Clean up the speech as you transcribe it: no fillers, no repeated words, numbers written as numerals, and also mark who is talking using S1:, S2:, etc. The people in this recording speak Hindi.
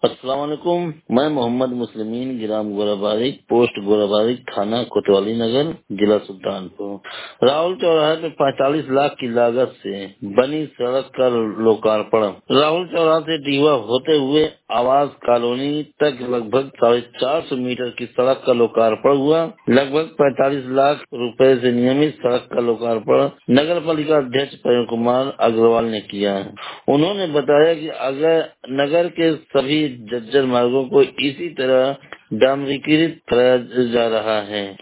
S1: अस्सलाम वालेकुम। मैं मोहम्मद मुस्लिमीन ग्राम गोराबारिक पोस्ट गोराबारिक थाना कोतवाली नगर जिला सुल्तानपुर। राहुल चौराहे पे 45 लाख की लागत से बनी सड़क का लोकार्पण। राहुल चौराहा से डीवा होते हुए आवास कॉलोनी तक लगभग 450 मीटर की सड़क का लोकार्पण हुआ। लगभग 45 लाख रुपए से नियमित सड़क का लोकार्पण नगर पालिका अध्यक्ष प्रेम कुमार अग्रवाल ने किया है। उन्होंने बताया कि अगर नगर के सभी जर्जर मार्गों को इसी तरह डामरीकृत कराया जा रहा है।